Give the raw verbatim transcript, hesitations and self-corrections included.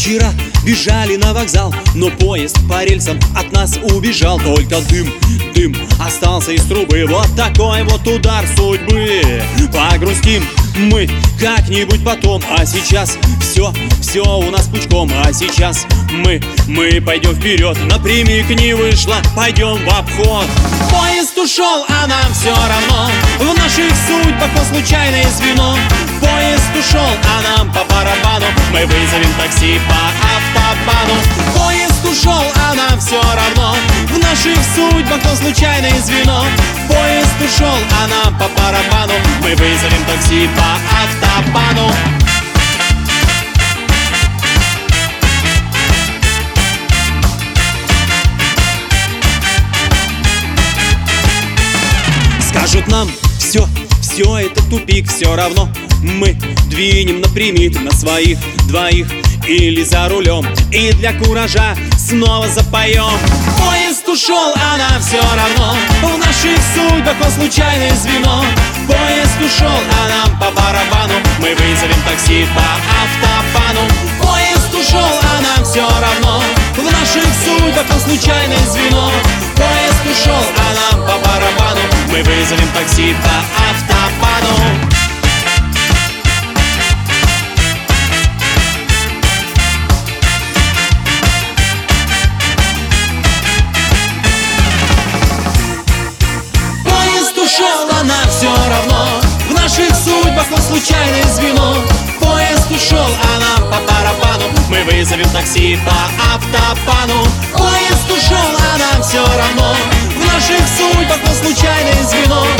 Вчера бежали на вокзал, но поезд по рельсам от нас убежал. Только дым, дым остался из трубы. Вот такой вот удар судьбы. Погрустим мы как-нибудь потом. А сейчас все, все у нас пучком. А сейчас мы, мы пойдем вперед. Напрямик не вышло, пойдем в обход. Поезд ушел, а нам все равно. В наших судьбах он случайное звено. Поезд ушел, а нам по барабану. Мы вызовем такси по автобану. Поезд ушел, а нам все равно. В наших судьбах он случайное звено. Поезд ушел, а нам по барабану. Мы вызовем такси по автобану. Скажут нам: все, все это тупик, все равно мы двинем напрямик на своих двоих или за рулем. И для куража снова запоем. Поезд ушел, а нам все равно. В наших судьбах он случайное звено. Поезд ушел, а нам по барабану. Мы вызовем такси по автобану. Поезд ушел, а нам все равно. В наших судьбах он случайное звено. Поезд ушел, а нам по барабану. Мы вызовем такси по автобану. Поезд ушел, а нам все равно. В наших судьбах он случайное звено. Поезд ушел, а нам по барабану. Мы вызовем такси по автобану. Поезд ушел, а нам все равно. В наших судьбах он случайное звено.